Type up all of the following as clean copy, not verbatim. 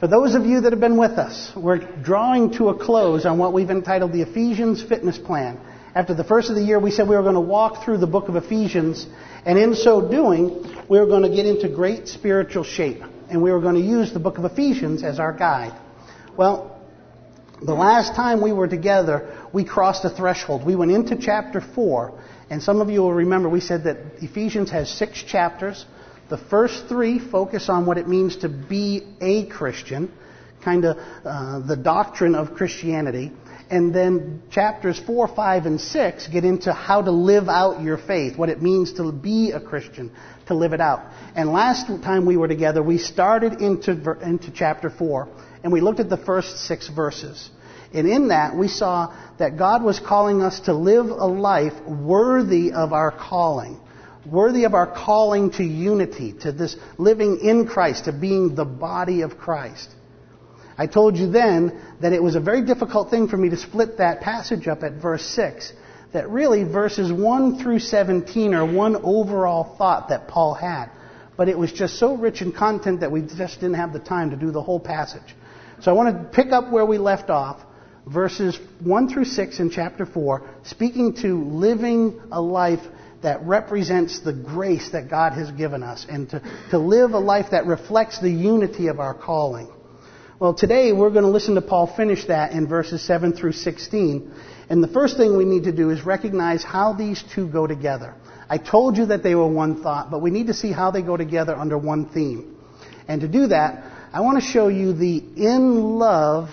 For those of you that have been with us, we're drawing to a close on what we've entitled the Ephesians Fitness Plan. After the first of the year, we said we were going to walk through the book of Ephesians, and in so doing, we were going to get into great spiritual shape, and we were going to use the book of Ephesians as our guide. Well, the last time we were together, we crossed a threshold. We went into chapter 4, and some of you will remember we said that Ephesians has 6 chapters. The first 3 focus on what it means to be a Christian, kind of the doctrine of Christianity. And then chapters 4, 5, and 6 get into how to live out your faith, what it means to be a Christian, to live it out. And last time we were together, we started into chapter 4, and we looked at the first 6 verses. And in that, we saw that God was calling us to live a life worthy of our calling. Worthy of our calling to unity, to this living in Christ, to being the body of Christ. I told you then that it was a very difficult thing for me to split that passage up at verse 6. That really verses 1 through 17 are one overall thought that Paul had. But it was just so rich in content that we just didn't have the time to do the whole passage. So I want to pick up where we left off. Verses 1 through 6 in chapter 4, speaking to living a life that represents the grace that God has given us, and to live a life that reflects the unity of our calling. Well, today we're going to listen to Paul finish that in verses 7 through 16. And the first thing we need to do is recognize how these two go together. I told you that they were one thought, but we need to see how they go together under one theme. And to do that, I want to show you the in love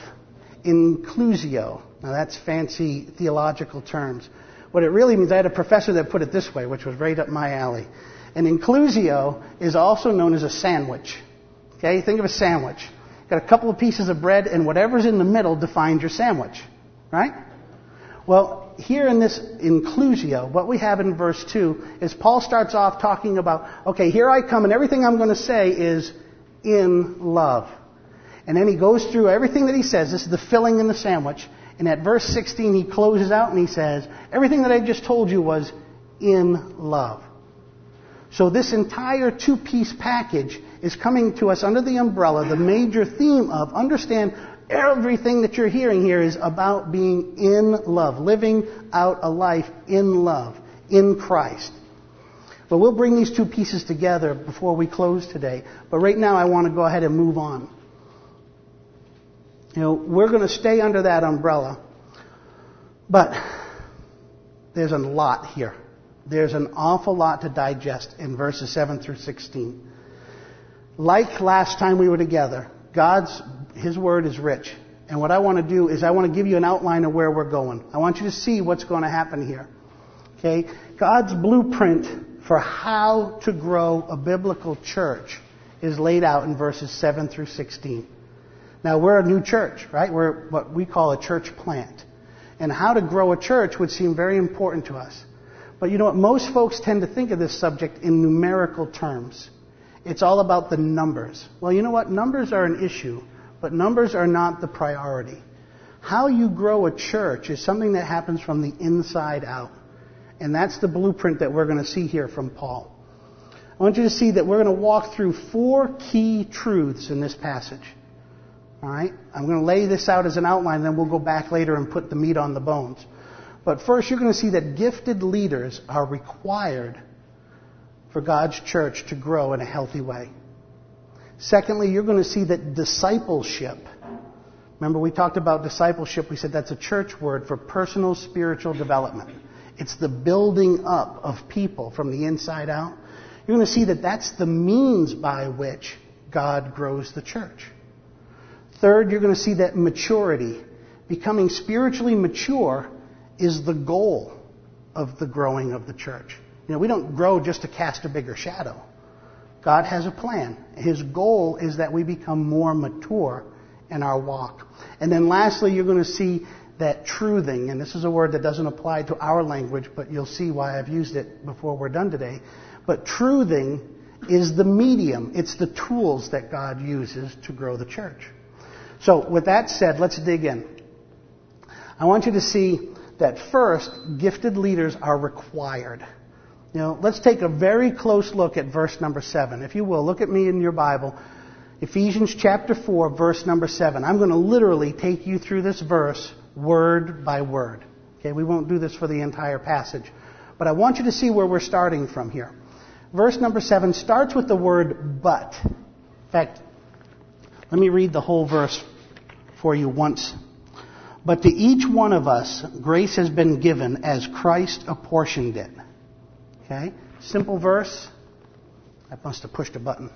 inclusio. Now that's fancy theological terms. What it really means, I had a professor that put it this way, which was right up my alley. An inclusio is also known as a sandwich. Okay, think of a sandwich. Got a couple of pieces of bread, and whatever's in the middle defines your sandwich. Right? Well, here in this inclusio, what we have in verse 2 is Paul starts off talking about, okay, here I come, and everything I'm going to say is in love. And then he goes through everything that he says. This is the filling in the sandwich. And at verse 16, he closes out and he says, everything that I just told you was in love. So this entire 2-piece package is coming to us under the umbrella, the major theme of understand everything that you're hearing here is about being in love, living out a life in love, in Christ. But we'll bring these 2 pieces together before we close today. But right now I want to go ahead and move on. You know, we're going to stay under that umbrella, but there's a lot here. There's an awful lot to digest in verses 7 through 16. Like last time we were together, His Word is rich. And what I want to do is I want to give you an outline of where we're going. I want you to see what's going to happen here. Okay? God's blueprint for how to grow a biblical church is laid out in verses 7 through 16. Now, we're a new church, right? We're what we call a church plant. And how to grow a church would seem very important to us. But you know what? Most folks tend to think of this subject in numerical terms. It's all about the numbers. Well, you know what? Numbers are an issue, but numbers are not the priority. How you grow a church is something that happens from the inside out. And that's the blueprint that we're going to see here from Paul. I want you to see that we're going to walk through 4 key truths in this passage. All right? I'm going to lay this out as an outline, then we'll go back later and put the meat on the bones. But first, you're going to see that gifted leaders are required for God's church to grow in a healthy way. Secondly, you're going to see that discipleship. Remember, we talked about discipleship. We said that's a church word for personal spiritual development. It's the building up of people from the inside out. You're going to see that that's the means by which God grows the church. Third, you're going to see that maturity, becoming spiritually mature, is the goal of the growing of the church. You know, we don't grow just to cast a bigger shadow. God has a plan. His goal is that we become more mature in our walk. And then lastly, you're going to see that truthing, and this is a word that doesn't apply to our language, but you'll see why I've used it before we're done today. But truthing is the medium. It's the tools that God uses to grow the church. So with that said, let's dig in. I want you to see that first, gifted leaders are required. You know, let's take a very close look at verse number 7. If you will, look at me in your Bible. Ephesians chapter 4, verse number 7. I'm going to literally take you through this verse word by word. Okay, we won't do this for the entire passage. But I want you to see where we're starting from here. Verse number 7 starts with the word but. In fact, let me read the whole verse for you once. But to each one of us, grace has been given as Christ apportioned it. Okay? Simple verse. I must have pushed a button.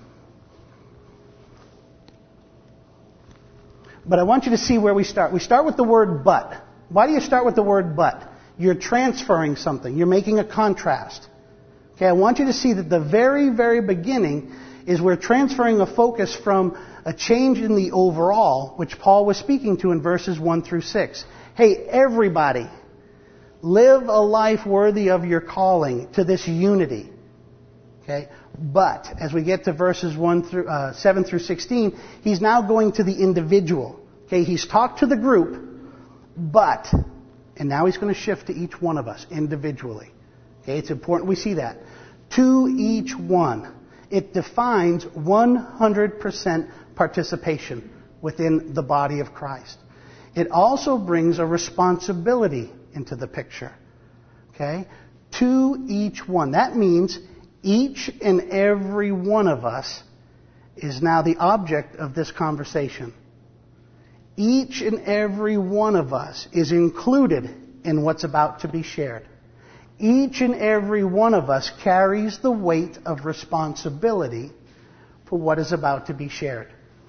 But I want you to see where we start. We start with the word but. Why do you start with the word but? You're transferring something. You're making a contrast. Okay, I want you to see that the very, very beginning is we're transferring a focus from a change in the overall, which Paul was speaking to in verses 1 through 6. Hey, everybody, live a life worthy of your calling to this unity. Okay? But, as we get to verses 7 through 16, he's now going to the individual. Okay, he's talked to the group, but, and now he's going to shift to each one of us individually. Okay, it's important we see that. To each one. It defines 100% participation within the body of Christ. It also brings a responsibility into the picture. Okay? To each one. That means each and every one of us is now the object of this conversation. Each and every one of us is included in what's about to be shared. Each and every one of us carries the weight of responsibility for what is about to be shared.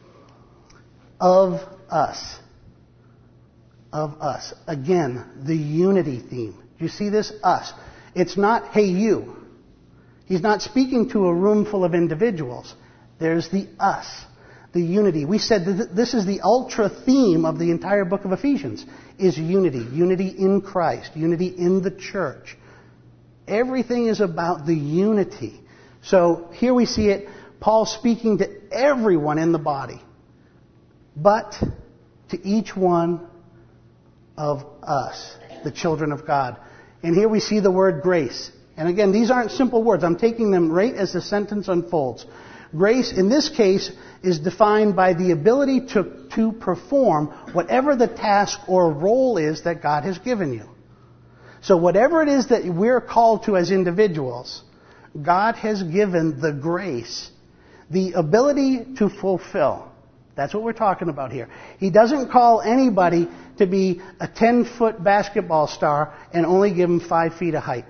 Of us. Of us. Again, the unity theme. Do you see this? Us. It's not, hey, you. He's not speaking to a room full of individuals. There's the us. The unity. We said that this is the ultra theme of the entire book of Ephesians, is unity. Unity in Christ. Unity in the church. Everything is about the unity. So here we see it, Paul speaking to everyone in the body, but to each one of us, the children of God. And here we see the word grace. And again, these aren't simple words. I'm taking them right as the sentence unfolds. Grace, in this case, is defined by the ability to perform whatever the task or role is that God has given you. So whatever it is that we're called to as individuals, God has given the grace, the ability to fulfill. That's what we're talking about here. He doesn't call anybody to be a 10-foot basketball star and only give them 5 feet of height.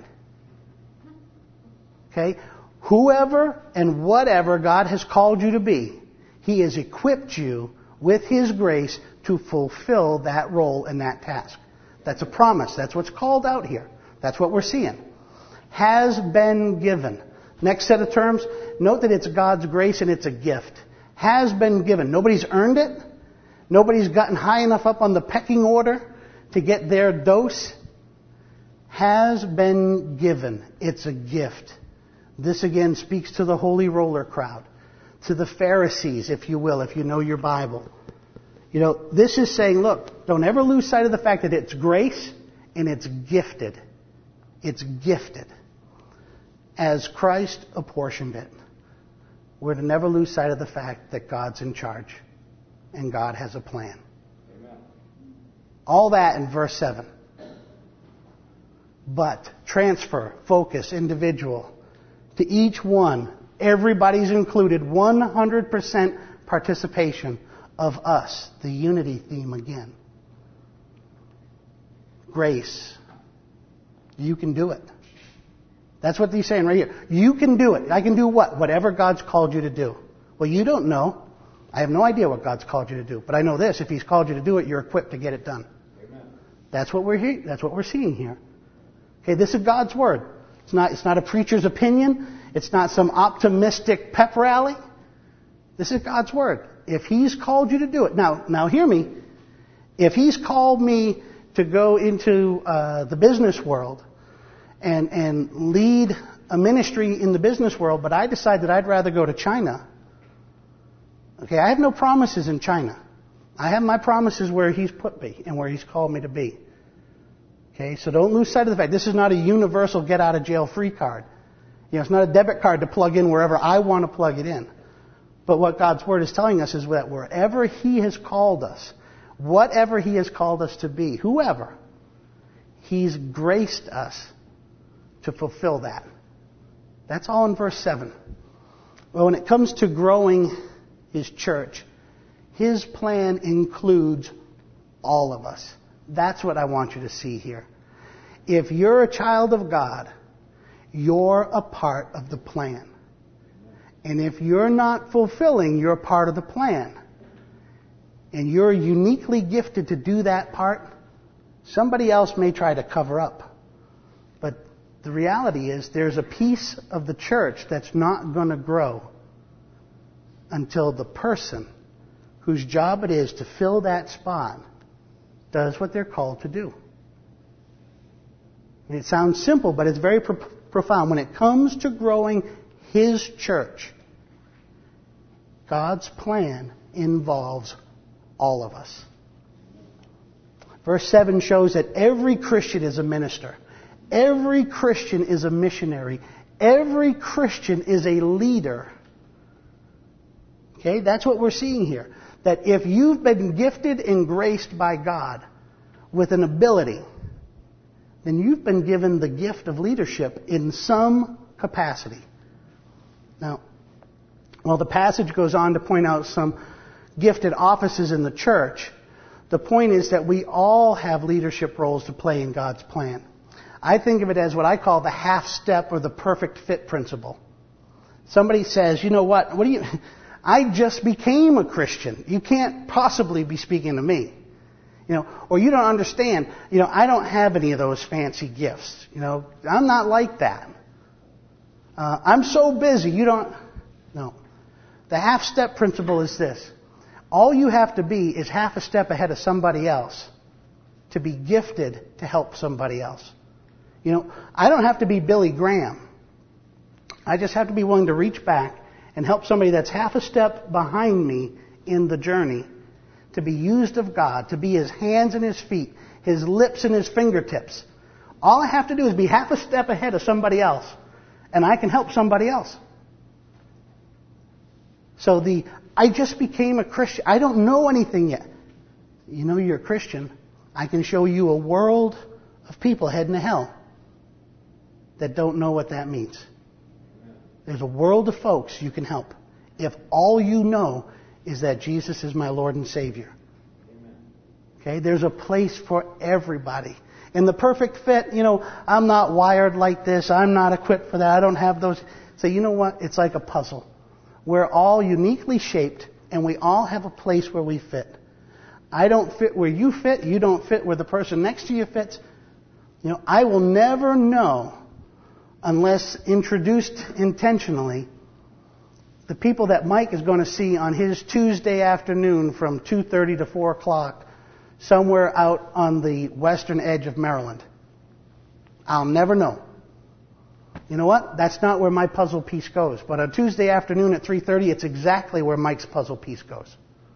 Okay? Whoever and whatever God has called you to be, He has equipped you with His grace to fulfill that role and that task. That's a promise. That's what's called out here. That's what we're seeing. Has been given. Next set of terms, note that it's God's grace and it's a gift. Has been given. Nobody's earned it. Nobody's gotten high enough up on the pecking order to get their dose. Has been given. It's a gift. This again speaks to the holy roller crowd. To the Pharisees, if you will, if you know your Bible. You know, this is saying, look, don't ever lose sight of the fact that it's grace and it's gifted. It's gifted. As Christ apportioned it. We're to never lose sight of the fact that God's in charge and God has a plan. Amen. All that in verse 7. But, transfer, focus, individual. To each one, everybody's included, 100% participation of us, the unity theme again. Grace. You can do it. That's what he's saying right here. You can do it. I can do what? Whatever God's called you to do. Well, you don't know. I have no idea what God's called you to do. But I know this. If He's called you to do it, you're equipped to get it done. Amen. That's what we're seeing here. Okay, this is God's Word. It's not a preacher's opinion. It's not some optimistic pep rally. This is God's Word. If He's called you to do it. Now hear me. If He's called me to go into the business world and lead a ministry in the business world, but I decide that I'd rather go to China. Okay, I have no promises in China. I have my promises where He's put me and where He's called me to be. Okay, so don't lose sight of the fact this is not a universal get out of jail free card. You know, it's not a debit card to plug in wherever I want to plug it in. But what God's Word is telling us is that wherever He has called us, whatever He has called us to be, whoever, He's graced us to fulfill that. That's all in verse 7. Well, when it comes to growing His church, His plan includes all of us. That's what I want you to see here. If you're a child of God, you're a part of the plan. And if you're not fulfilling your part of the plan, and you're uniquely gifted to do that part, somebody else may try to cover up. But the reality is there's a piece of the church that's not going to grow until the person whose job it is to fill that spot does what they're called to do. And it sounds simple, but it's very profound. When it comes to growing His church, God's plan involves all of us. Verse 7 shows that every Christian is a minister. Every Christian is a missionary. Every Christian is a leader. Okay, that's what we're seeing here. That if you've been gifted and graced by God with an ability, then you've been given the gift of leadership in some capacity. Now, while the passage goes on to point out some gifted offices in the church, the point is that we all have leadership roles to play in God's plan. I think of it as what I call the half step or the perfect fit principle. Somebody says, you know what, I just became a Christian. You can't possibly be speaking to me. Or you don't understand, I don't have any of those fancy gifts. I'm not like that. I'm so busy, No. The half-step principle is this. All you have to be is half a step ahead of somebody else to be gifted to help somebody else. I don't have to be Billy Graham. I just have to be willing to reach back and help somebody that's half a step behind me in the journey to be used of God, to be His hands and His feet, His lips and His fingertips. All I have to do is be half a step ahead of somebody else, and I can help somebody else. So I just became a Christian. I don't know anything yet. You're a Christian. I can show you a world of people heading to hell that don't know what that means. There's a world of folks you can help if all you know is that Jesus is my Lord and Savior. Okay? There's a place for everybody. In the perfect fit, I'm not wired like this. I'm not equipped for that. I don't have those. So you know what? It's like a puzzle. We're all uniquely shaped, and we all have a place where we fit. I don't fit where you fit. You don't fit where the person next to you fits. I will never know, unless introduced intentionally, the people that Mike is going to see on his Tuesday afternoon from 2:30 to 4 o'clock somewhere out on the western edge of Maryland. I'll never know. You know what? That's not where my puzzle piece goes. But on Tuesday afternoon at 3:30, it's exactly where Mike's puzzle piece goes.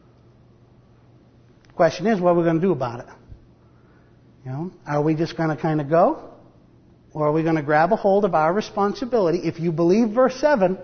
The question is, what are we going to do about it? Are we just going to kind of go? Or are we going to grab a hold of our responsibility? If you believe verse 7,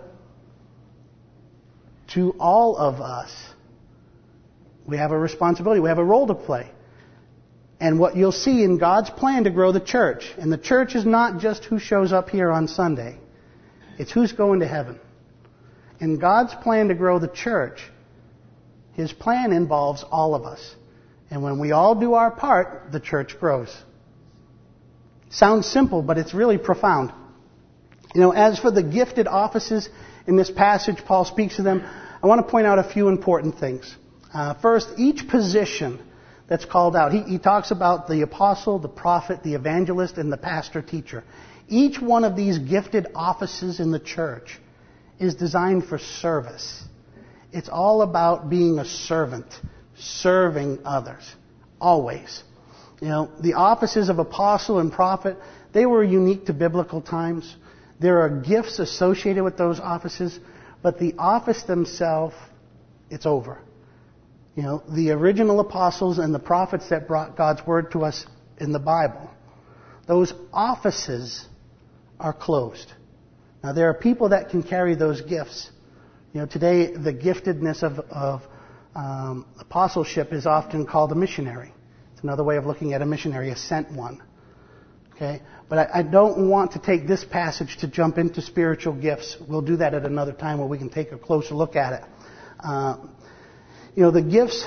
to all of us, we have a responsibility. We have a role to play. And what you'll see in God's plan to grow the church, and the church is not just who shows up here on Sunday. It's who's going to heaven. In God's plan to grow the church, His plan involves all of us. And when we all do our part, the church grows. Sounds simple, but it's really profound. As for the gifted offices in this passage, Paul speaks of them. I want to point out a few important things. First, each position that's called out. He talks about the apostle, the prophet, the evangelist, and the pastor-teacher. Each one of these gifted offices in the church is designed for service. It's all about being a servant, serving others, always. The offices of apostle and prophet, they were unique to biblical times. There are gifts associated with those offices, but the office themselves, it's over. The original apostles and the prophets that brought God's word to us in the Bible, those offices are closed. Now, there are people that can carry those gifts Today the giftedness of apostleship is often called a missionary. It's another way of looking at a missionary, a sent one. Okay? But I don't want to take this passage to jump into spiritual gifts. We'll do that at another time where we can take a closer look at it. The gifts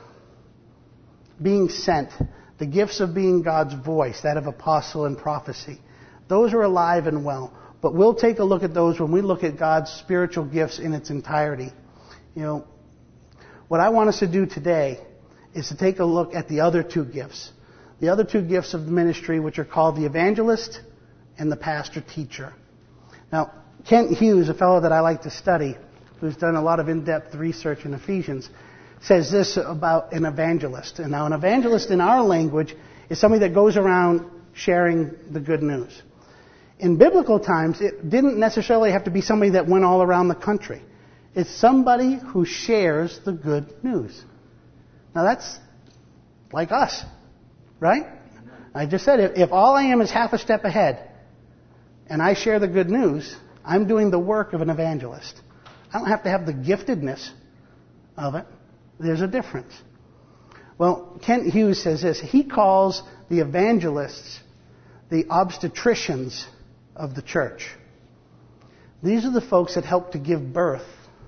being sent, the gifts of being God's voice, that of apostle and prophecy, those are alive and well. But we'll take a look at those when we look at God's spiritual gifts in its entirety. What I want us to do today is to take a look at the other two gifts. The other two gifts of the ministry, which are called the evangelist and the pastor-teacher. Now, Kent Hughes, a fellow that I like to study, who's done a lot of in-depth research in Ephesians, says this about an evangelist. And now an evangelist in our language is somebody that goes around sharing the good news. In biblical times, it didn't necessarily have to be somebody that went all around the country. It's somebody who shares the good news. Now that's like us, right? I just said, if all I am is half a step ahead, and I share the good news, I'm doing the work of an evangelist. I don't have to have the giftedness of it. There's a difference. Well, Kent Hughes says this. He calls the evangelists the obstetricians of the church. These are the folks that help to give birth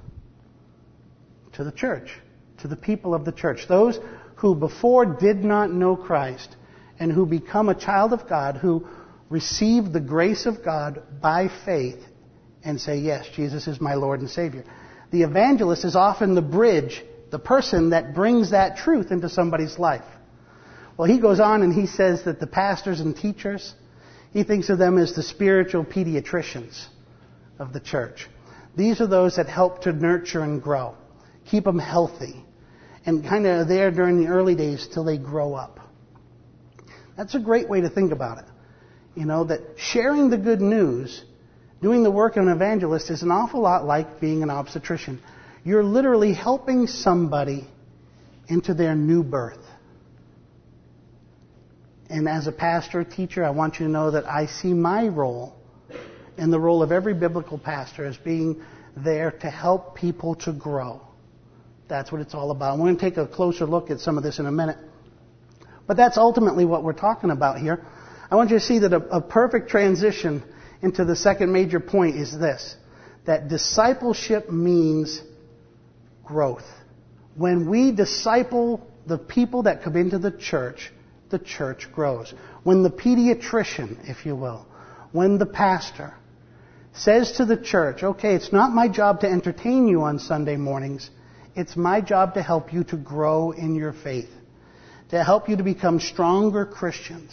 to the church, to the people of the church. Those who before did not know Christ and who become a child of God, who receive the grace of God by faith and say, yes, Jesus is my Lord and Savior. The evangelist is often the bridge, the person that brings that truth into somebody's life. Well, he goes on and he says that the pastors and teachers, he thinks of them as the spiritual pediatricians of the church. These are those that help to nurture and grow, keep them healthy, and kind of there during the early days till they grow up. That's a great way to think about it. That sharing the good news, doing the work of an evangelist is an awful lot like being an obstetrician. You're literally helping somebody into their new birth. And as a pastor, teacher, I want you to know that I see my role and the role of every biblical pastor as being there to help people to grow. That's what it's all about. We're going to take a closer look at some of this in a minute. But that's ultimately what we're talking about here. I want you to see that a perfect transition into the second major point is this, that discipleship means growth. When we disciple the people that come into the church grows. When the pediatrician, if you will, when the pastor says to the church, okay, it's not my job to entertain you on Sunday mornings, it's my job to help you to grow in your faith, to help you to become stronger Christians.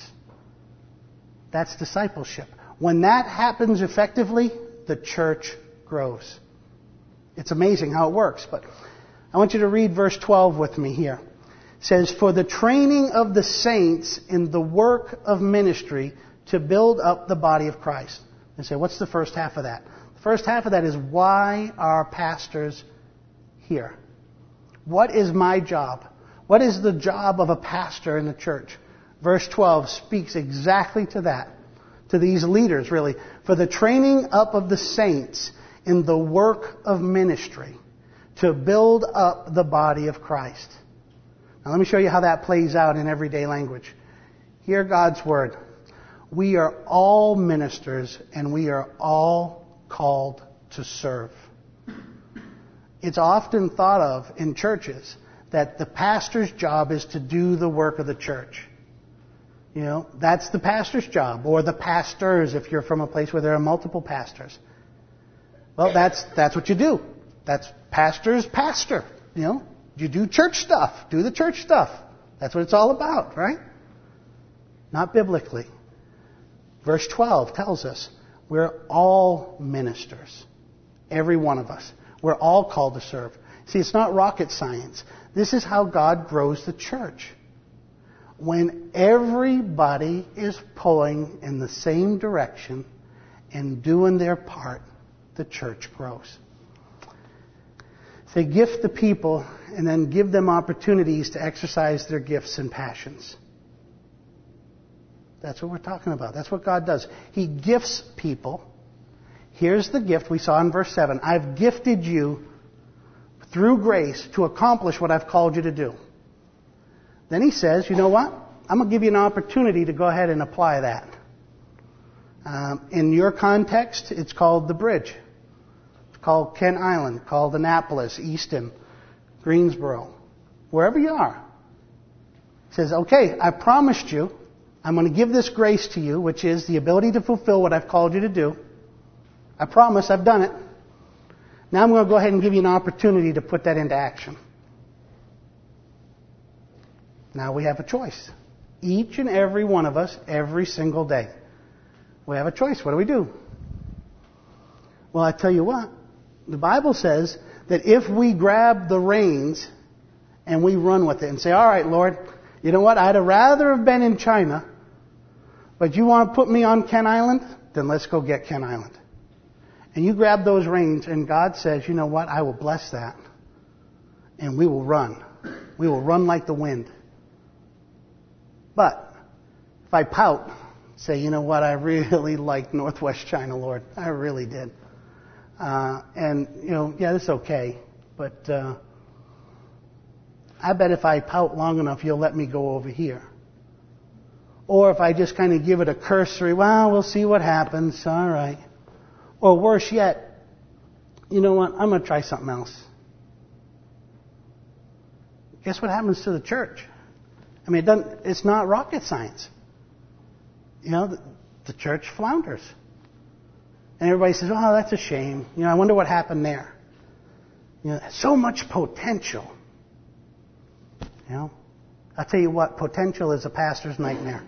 That's discipleship. When that happens effectively, the church grows. It's amazing how it works, but I want you to read verse 12 with me here. It says, for the training of the saints in the work of ministry to build up the body of Christ. And say, what's the first half of that? The first half of that is, why are pastors here? What is my job? What is the job of a pastor in the church? Verse 12 speaks exactly to that, to these leaders, really. For the training up of the saints in the work of ministry to build up the body of Christ. Now let me show you how that plays out in everyday language. Hear God's word. We are all ministers and we are all called to serve. It's often thought of in churches that the pastor's job is to do the work of the church. That's the pastor's job, or the pastors if you're from a place where there are multiple pastors. Well, that's what you do. That's pastor's pastor. You do church stuff. Do the church stuff. That's what it's all about, right? Not biblically. Verse 12 tells us we're all ministers. Every one of us. We're all called to serve. See, it's not rocket science. This is how God grows the church. When everybody is pulling in the same direction and doing their part, the church grows. They gift the people and then give them opportunities to exercise their gifts and passions. That's what we're talking about. That's what God does. He gifts people. Here's the gift we saw in verse 7. I've gifted you through grace to accomplish what I've called you to do. Then he says, you know what? I'm going to give you an opportunity to go ahead and apply that. In your context, it's called the Bridge. It's called Kent Island, called Annapolis, Easton, Greensboro, wherever you are. He says, okay, I promised you, I'm going to give this grace to you, which is the ability to fulfill what I've called you to do. I promise, I've done it. Now I'm going to go ahead and give you an opportunity to put that into action. Now we have a choice. Each and every one of us, every single day. We have a choice. What do we do? Well, I tell you what. The Bible says that if we grab the reins and we run with it and say, all right, Lord, you know what? I'd rather have been in China, but you want to put me on Kent Island? Then let's go get Kent Island. And you grab those reins and God says, you know what? I will bless that. And we will run. We will run like the wind. But if I pout, say, you know what? I really like Northwest China, Lord. I really did. And, you know, yeah, that's okay. But I bet if I pout long enough, you'll let me go over here. Or if I just kind of give it a cursory, well, we'll see what happens. All right. Or worse yet, you know what? I'm going to try something else. Guess what happens to the church? I mean, it's not rocket science. You know, the church flounders. And everybody says, oh, that's a shame. You know, I wonder what happened there. You know, so much potential. You know, I'll tell you what, potential is a pastor's nightmare.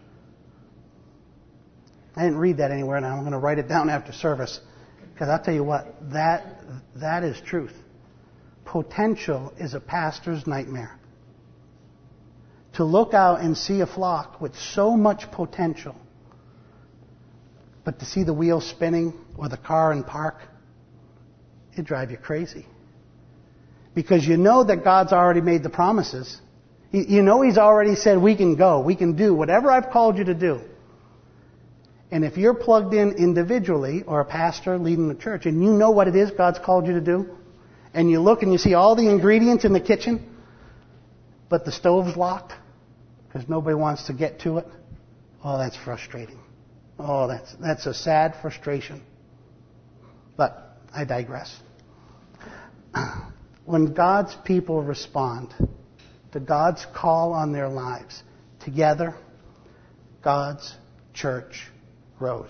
I didn't read that anywhere, and I'm going to write it down after service. Because I'll tell you what, that is truth. Potential is a pastor's nightmare. To look out and see a flock with so much potential, but to see the wheels spinning or the car in park, it'd drive you crazy. Because you know that God's already made the promises. You know He's already said we can go, we can do whatever I've called you to do. And if you're plugged in individually, or a pastor leading the church, and you know what it is God's called you to do, and you look and you see all the ingredients in the kitchen, but the stove's locked because nobody wants to get to it, oh, that's frustrating. Oh, that's a sad frustration. But I digress. When God's people respond to God's call on their lives, together, God's church grows.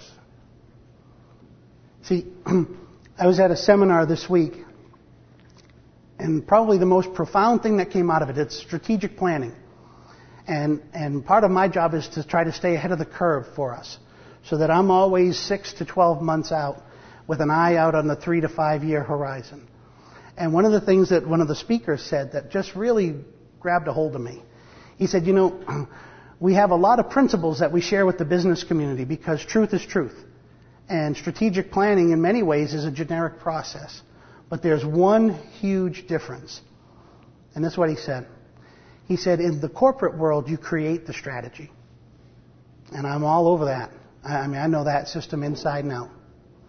See, I was at a seminar this week, and probably the most profound thing that came out of it, it's strategic planning. And part of my job is to try to stay ahead of the curve for us, so that I'm always 6 to 12 months out with an eye out on the 3 to 5 year horizon. And one of the things that one of the speakers said that just really grabbed a hold of me, he said, you know, we have a lot of principles that we share with the business community because truth is truth. And strategic planning in many ways is a generic process. But there's one huge difference. And this is what he said. He said, in the corporate world, you create the strategy. And I'm all over that. I mean, I know that system inside and out.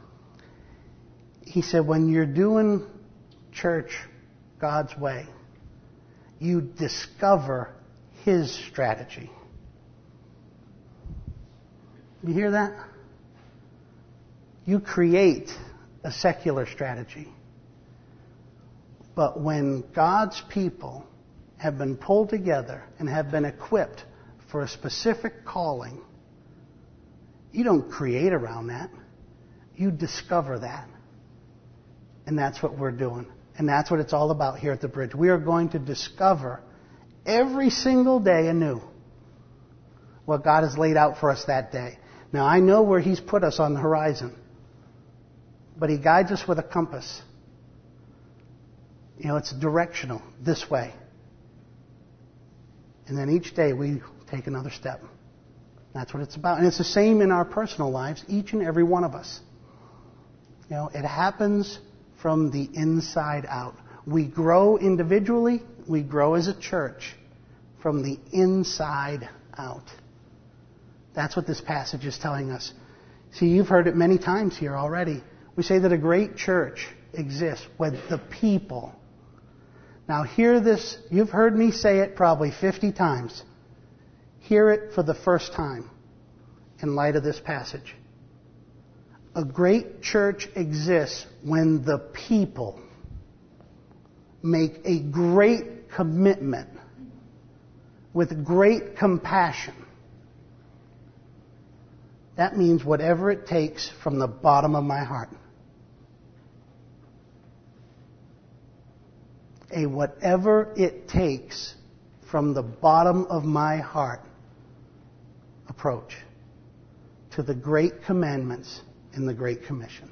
He said, when you're doing church God's way, you discover His strategy. You hear that? You create a secular strategy. But when God's people have been pulled together and have been equipped for a specific calling, you don't create around that. You discover that. And that's what we're doing. And that's what it's all about here at the Bridge. We are going to discover every single day anew what God has laid out for us that day. Now, I know where He's put us on the horizon, but He guides us with a compass. You know, it's directional, this way. And then each day we take another step. That's what it's about. And it's the same in our personal lives, each and every one of us. You know, it happens from the inside out. We grow individually, we grow as a church from the inside out. That's what this passage is telling us. See, you've heard it many times here already. We say that a great church exists when the people Now hear this. You've heard me say it probably 50 times. Hear it for the first time in light of this passage. A great church exists when the people make a great commitment with great compassion. That means whatever it takes from the bottom of my heart. A whatever it takes from the bottom of my heart approach to the great commandments in the Great Commission.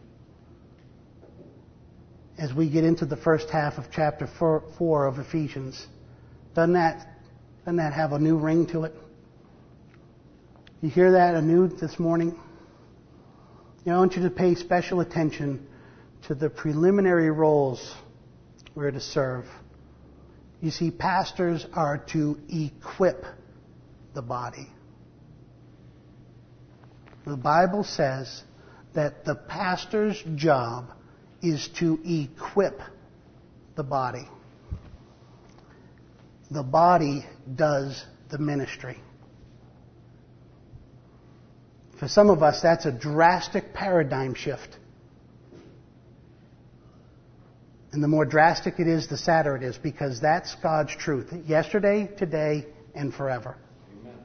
As we get into the first half of chapter 4 of Ephesians, doesn't that have a new ring to it? You hear that anew this morning? I want you to pay special attention to the preliminary roles we're to serve. You see, pastors are to equip the body. The Bible says that the pastor's job is to equip the body. The body does the ministry. For some of us, that's a drastic paradigm shift. And the more drastic it is, the sadder it is, because that's God's truth. Yesterday, today, and forever. Amen.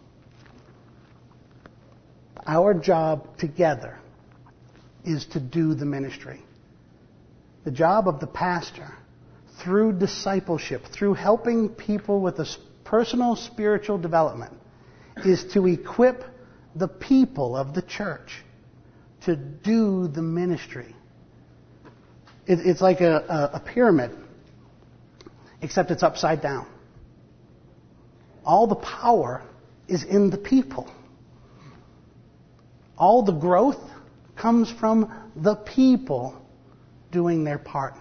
Our job together is to do the ministry. The job of the pastor, through discipleship, through helping people with a personal spiritual development, is to equip the people of the church to do the ministry. It's like a pyramid, except it's upside down. All the power is in the people. All the growth comes from the people doing their part.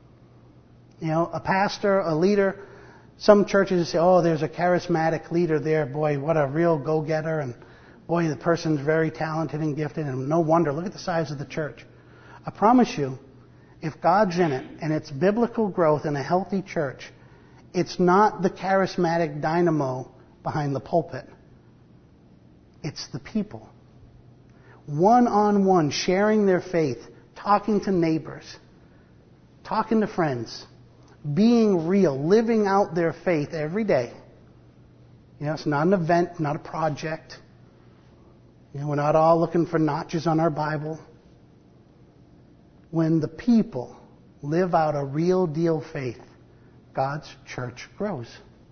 A pastor, a leader, some churches say, oh, there's a charismatic leader there. Boy, what a real go-getter. And boy, the person's very talented and gifted. And no wonder, look at the size of the church. I promise you, if God's in it and it's biblical growth in a healthy church, it's not the charismatic dynamo behind the pulpit. It's the people. One-on-one, sharing their faith, talking to neighbors, talking to friends, being real, living out their faith every day. It's not an event, not a project. We're not all looking for notches on our Bible. When the people live out a real deal faith, God's church grows.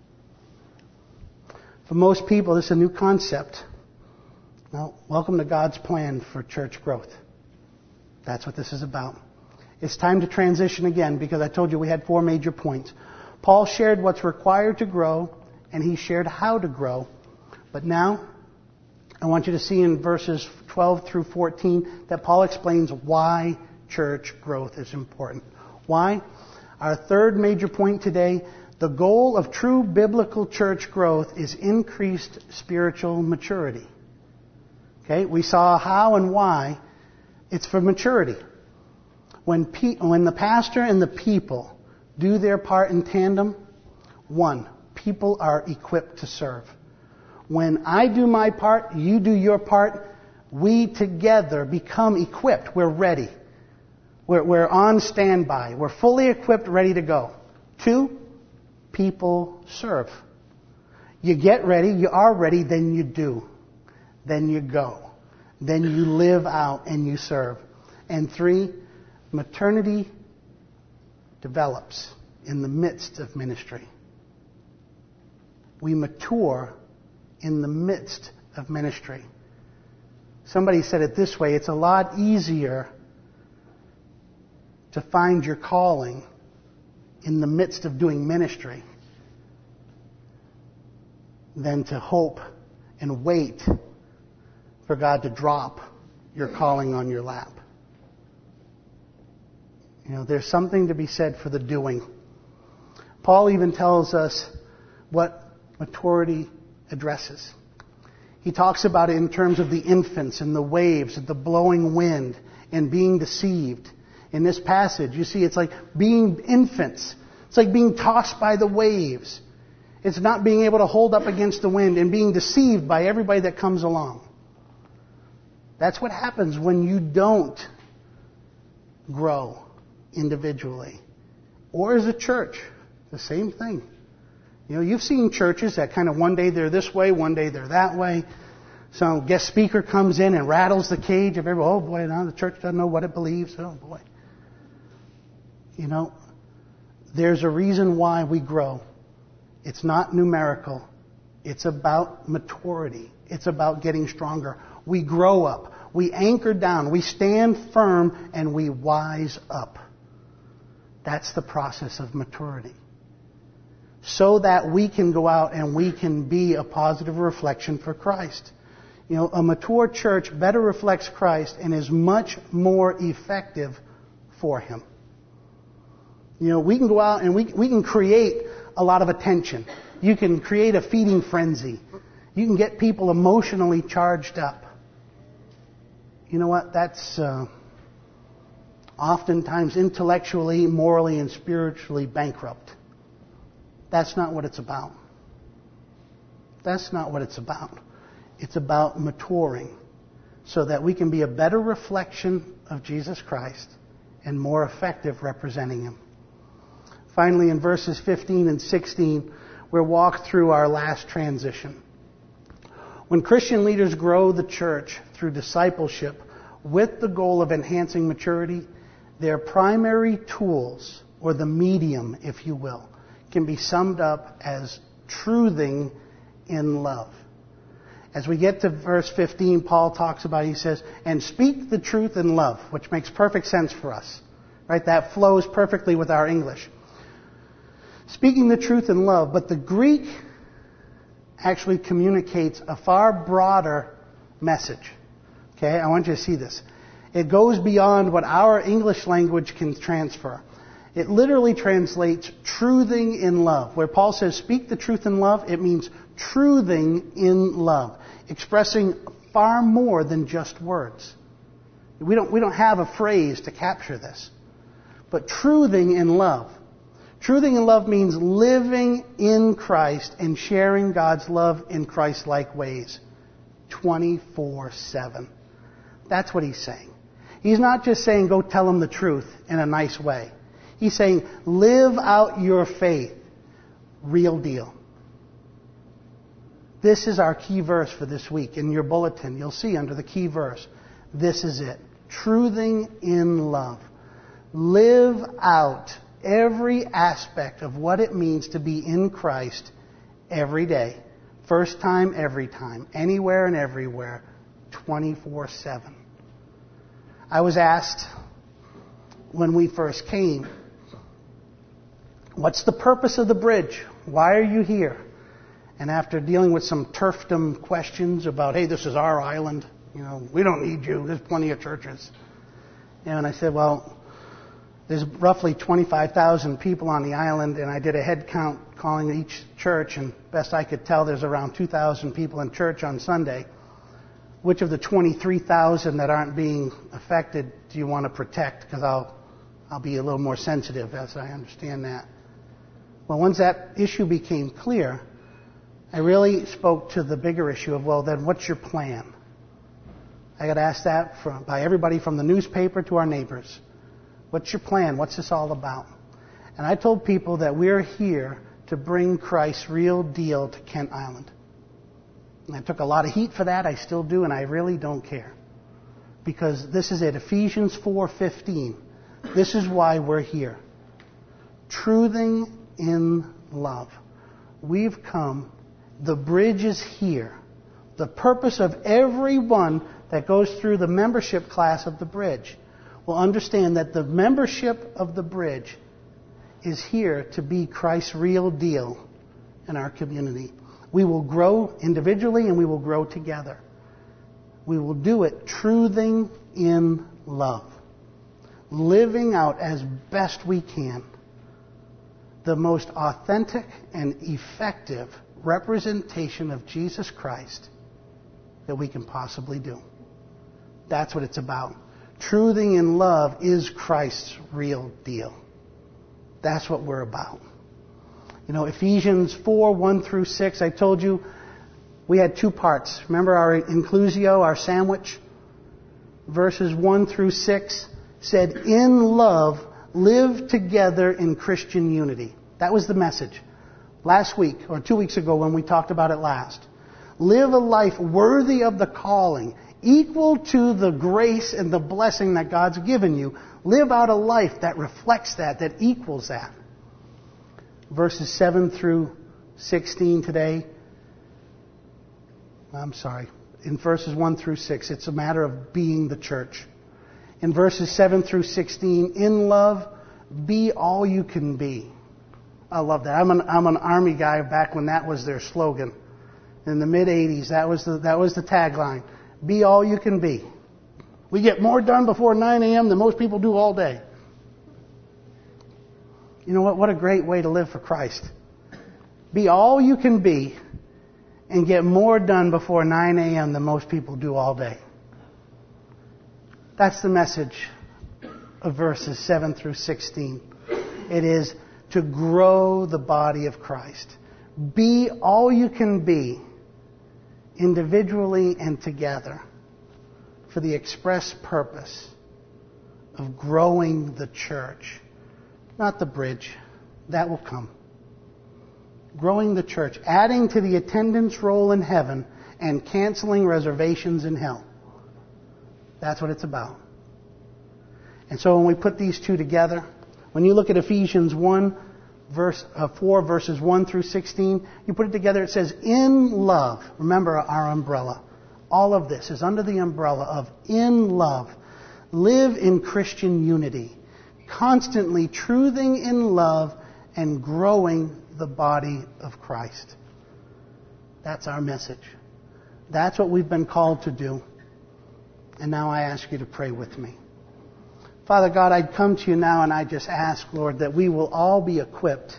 For most people, this is a new concept. Well, welcome to God's plan for church growth. That's what this is about. It's time to transition again, because I told you we had 4 major points. Paul shared what's required to grow, and he shared how to grow. But now, I want you to see in verses 12 through 14 that Paul explains why church growth is important. Why? Our third major point today, the goal of true biblical church growth is increased spiritual maturity. Okay, we saw how and why. It's for maturity. When the pastor and the people do their part in tandem, one, people are equipped to serve. When I do my part, you do your part, we together become equipped. We're ready. We're on standby. We're fully equipped, ready to go. 2, people serve. You get ready, you are ready, then you do. Then you go. Then you live out and you serve. And 3, maternity develops in the midst of ministry. We mature in the midst of ministry. Somebody said it this way, it's a lot easier to find your calling in the midst of doing ministry than to hope and wait for God to drop your calling on your lap. There's something to be said for the doing. Paul even tells us what maturity addresses. He talks about it in terms of the infants and the waves and the blowing wind and being deceived. In this passage, you see, it's like being infants. It's like being tossed by the waves. It's not being able to hold up against the wind and being deceived by everybody that comes along. That's what happens when you don't grow individually. Or as a church, the same thing. You know, you've seen churches that kind of one day they're this way, one day they're that way. Some guest speaker comes in and rattles the cage of everyone. Oh boy, now the church doesn't know what it believes. Oh boy. You know, there's a reason why we grow. It's not numerical. It's about maturity. It's about getting stronger. We grow up. We anchor down. We stand firm and we wise up. That's the process of maturity. So that we can go out and we can be a positive reflection for Christ. You know, a mature church better reflects Christ and is much more effective for Him. You know, we can go out and we can create a lot of attention. You can create a feeding frenzy. You can get people emotionally charged up. You know what? That's oftentimes intellectually, morally, and spiritually bankrupt. That's not what it's about. That's not what it's about. It's about maturing so that we can be a better reflection of Jesus Christ and more effective representing Him. Finally, in verses 15 and 16, we're walked through our last transition. When Christian leaders grow the church through discipleship with the goal of enhancing maturity, their primary tools, or the medium, if you will, can be summed up as truthing in love. As we get to verse 15, Paul talks about, he says, and speak the truth in love, which makes perfect sense for us. Right? That flows perfectly with our English. Speaking the truth in love, but the Greek actually communicates a far broader message. Okay, I want you to see this. It goes beyond what our English language can transfer. It literally translates truthing in love. Where Paul says, speak the truth in love, it means truthing in love. Expressing far more than just words. We don't have a phrase to capture this. But truthing in love. Truthing in love means living in Christ and sharing God's love in Christ-like ways. 24/7. That's what he's saying. He's not just saying go tell them the truth in a nice way. He's saying live out your faith. Real deal. This is our key verse for this week. In your bulletin, you'll see under the key verse, this is it. Truthing in love. Live out every aspect of what it means to be in Christ every day. First time, every time. Anywhere and everywhere. 24/7. I was asked when we first came, what's the purpose of the bridge? Why are you here? And after dealing with some turfdom questions about, hey, this is our island, you know, we don't need you, there's plenty of churches. And I said, well, there's roughly 25,000 people on the island, and I did a head count calling each church, and best I could tell, there's around 2,000 people in church on Sunday. Which of the 23,000 that aren't being affected do you want to protect? Because I'll be a little more sensitive as I understand that. Well, once that issue became clear, I really spoke to the bigger issue of, well, then what's your plan? I got asked that by everybody from the newspaper to our neighbors. What's your plan? What's this all about? And I told people that we're here to bring Christ's real deal to Kent Island. And I took a lot of heat for that. I still do, and I really don't care. Because this is it. Ephesians 4:15. This is why we're here. Truthing in love. We've come. The bridge is here. The purpose of everyone that goes through the membership class of the bridge will understand that the membership of the bridge is here to be Christ's real deal in our community. We will grow individually and we will grow together. We will do it truthing in love. Living out as best we can the most authentic and effective representation of Jesus Christ that we can possibly do. That's what it's about. Truthing in love is Christ's real deal. That's what we're about. You know, Ephesians 4, 1 through 6, I told you we had two parts. Remember our inclusio, our sandwich? Verses 1 through 6 said, in love, live together in Christian unity. That was the message. Last week, or 2 weeks ago when we talked about it last. Live a life worthy of the calling, equal to the grace and the blessing that God's given you. Live out a life that reflects that equals that. Verses 7 through 16 today. In verses 1 through 6, it's a matter of being the church. In verses 7 through 16, in love, be all you can be. I love that. I'm an Army guy back when that was their slogan. In the mid-'80s, that was the tagline. Be all you can be. We get more done before 9 a.m. than most people do all day. You know what? What a great way to live for Christ. Be all you can be and get more done before 9 a.m. than most people do all day. That's the message of verses 7 through 16. It is to grow the body of Christ. Be all you can be, individually and together, for the express purpose of growing the church. Not the bridge. That will come. Growing the church. Adding to the attendance roll in heaven and canceling reservations in hell. That's what it's about. And so when we put these two together, when you look at Ephesians 4 verses 1 through 16, you put it together, it says, in love. Remember our umbrella. All of this is under the umbrella of in love. Live in Christian unity. Constantly truthing in love and growing the body of Christ. That's our message. That's what we've been called to do. And now I ask you to pray with me. Father God, I come to you now and I just ask, Lord, that we will all be equipped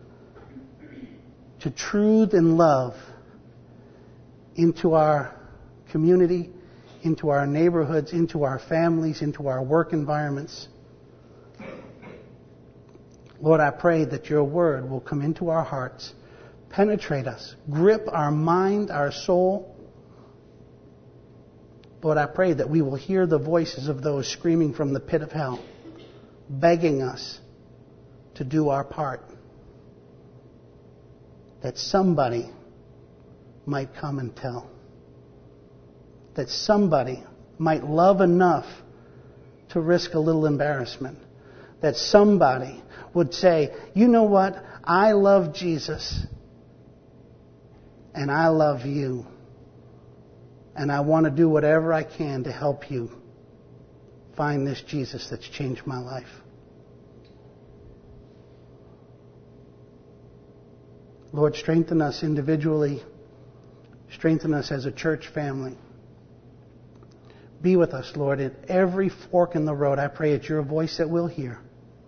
to truth and love into our community, into our neighborhoods, into our families, into our work environments. Lord, I pray that your word will come into our hearts, penetrate us, grip our mind, our soul. Lord, I pray that we will hear the voices of those screaming from the pit of hell, begging us to do our part. That somebody might come and tell. That somebody might love enough to risk a little embarrassment. That somebody would say, you know what? I love Jesus. And I love you. And I want to do whatever I can to help you find this Jesus that's changed my life. Lord, strengthen us individually. Strengthen us as a church family. Be with us, Lord, at every fork in the road. I pray it's your voice that we'll hear.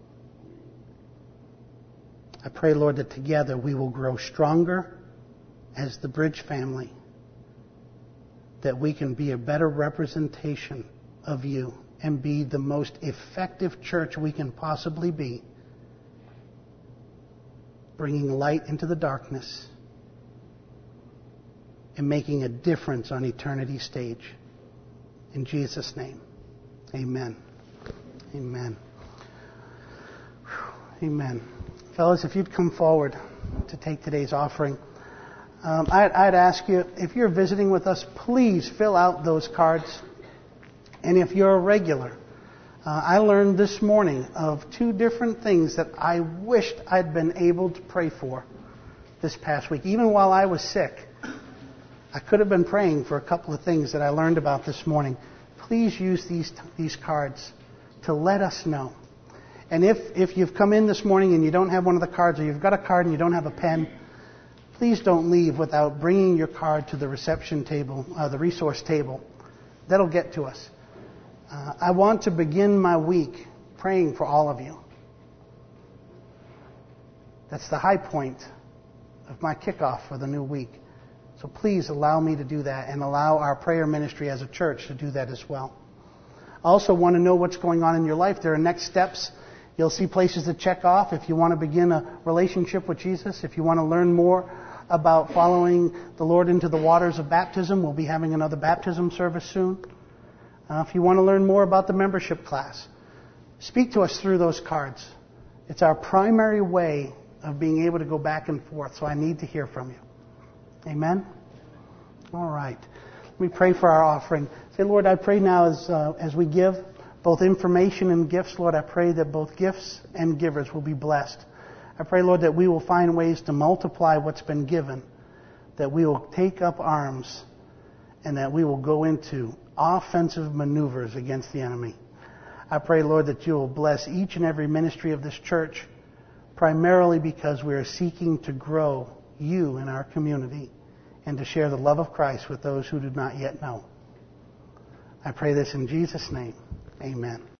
I pray, Lord, that together we will grow stronger as the Bridge family. That we can be a better representation of you and be the most effective church we can possibly be. Bringing light into the darkness and making a difference on eternity's stage. In Jesus' name, amen. Amen. Amen. Fellas, if you'd come forward to take today's offering. I'd ask you, if you're visiting with us, please fill out those cards. And if you're a regular, I learned this morning of 2 different things that I wished I'd been able to pray for this past week. Even while I was sick, I could have been praying for a couple of things that I learned about this morning. Please use these cards to let us know. And if you've come in this morning and you don't have one of the cards, or you've got a card and you don't have a pen, please don't leave without bringing your card to the reception table, the resource table. That'll get to us. I want to begin my week praying for all of you. That's the high point of my kickoff for the new week. So please allow me to do that and allow our prayer ministry as a church to do that as well. I also want to know what's going on in your life. There are next steps. You'll see places to check off if you want to begin a relationship with Jesus. If you want to learn more about following the Lord into the waters of baptism, we'll be having another baptism service soon. If you want to learn more about the membership class, speak to us through those cards. It's our primary way of being able to go back and forth, so I need to hear from you. Amen? All right. Let me pray for our offering. Say, Lord, I pray now as we give both information and gifts, Lord, I pray that both gifts and givers will be blessed. I pray, Lord, that we will find ways to multiply what's been given, that we will take up arms, and that we will go into offensive maneuvers against the enemy. I pray, Lord, that you will bless each and every ministry of this church, primarily because we are seeking to grow you in our community and to share the love of Christ with those who do not yet know. I pray this in Jesus' name. Amen.